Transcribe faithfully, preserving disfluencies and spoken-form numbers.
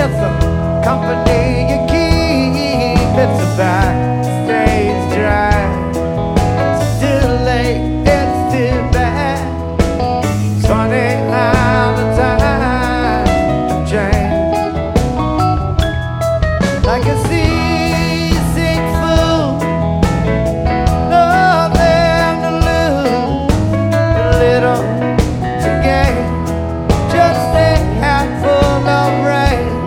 it's the company you keep. It's a fact.